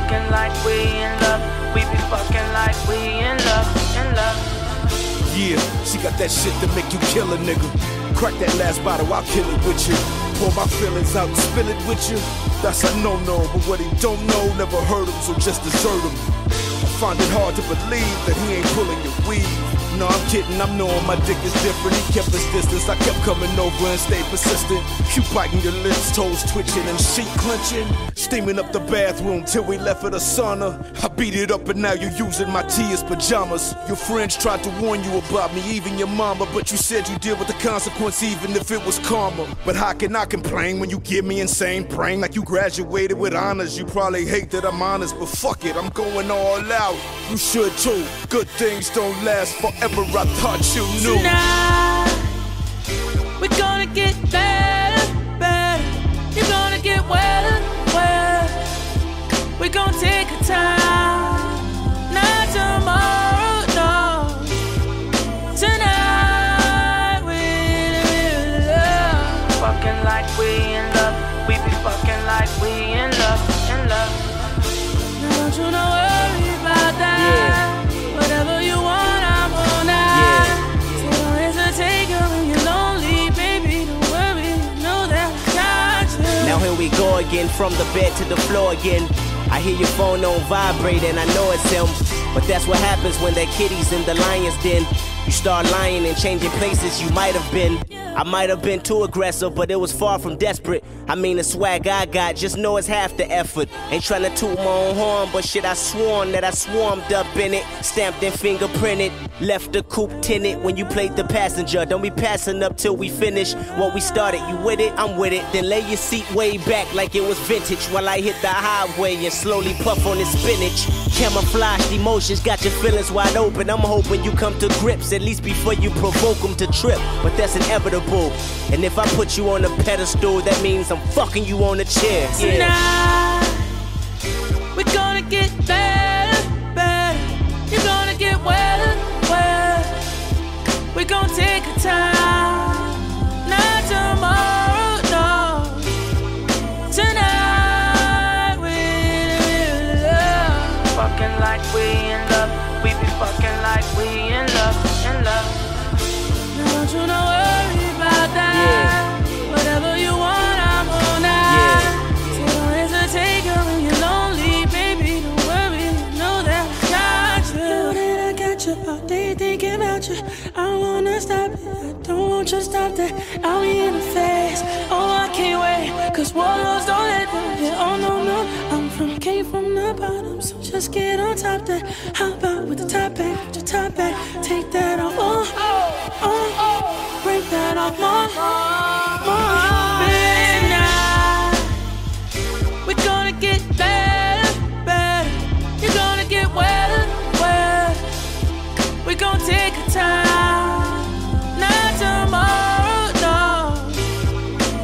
Fucking like we in love. We be fucking like we in love, in love. Yeah, she got that shit to make you kill a nigga. Crack that last bottle, I'll kill it with you. Pour my feelings out and spill it with you. That's a no-no, but what he don't know never hurt him, so just desert him. I find it hard to believe that he ain't pulling your weed. No, I'm kidding, I'm knowing my dick is different. He kept his distance, I kept coming over and stayed persistent. You biting your lips, toes twitching and sheet clenching. Steaming up the bathroom till we left for the sauna. I beat it up and now you're using my tea as pajamas. Your friends tried to warn you about me, even your mama, but you said you deal with the consequence even if it was karma. But how can I complain when you give me insane praying like you graduated with honors? You probably hate that I'm honest, but fuck it, I'm going all out. You should too. Good things don't last forever. I thought you knew. Tonight, we're gonna get better, better. You're gonna get wetter, wetter. We're gonna take our time, not tomorrow, no. Tonight, we're in love. Fucking like we in love. We be fucking like we in love, in love. Now don't you know worry about that. Yeah. Whatever you want, I'm on that. So don't hesitate, girl, when you're lonely, baby. Don't worry, you know that I got you. Now here we go again, from the bed to the floor again. I hear your phone on vibrate and I know it's him. But that's what happens when that kitty's in the lion's den. You start lying and changing places you might have been. I might have been too aggressive, but it was far from desperate. I mean, the swag I got, just know it's half the effort. Ain't tryna toot my own horn, but shit, I sworn that I swarmed up in it. Stamped and fingerprinted, left the coupe tinted when you played the passenger. Don't be passing up till we finish what we started. You with it? I'm with it. Then lay your seat way back like it was vintage while I hit the highway and slowly puff on this spinach. Camouflaged emotions got your feelings wide open. I'm hoping you come to grips at least before you provoke them to trip. But that's inevitable. And if I put you on a pedestal, that means I'm fucking you on a chair. Tonight, we're gonna get better, better. You're gonna get wetter, wetter. We're gonna take our time, not tomorrow, no. Tonight, we're in love. Fucking like we in love. We be fucking like we in love, in love. Now don't you know worry about that. Whatever you want, I'm on that. So don't hesitate, girl, when you're lonely, baby. Don't worry, you know that I got you. Know that I got you all day thinking about you. I wanna stop it, I don't want you to stop that. I'll be in the face, oh I can't wait. Cause warlords don't let them get, oh no, no. Came from the bottom, so just get on top that. How about with the top back, with your top back. Take that off, break that off more.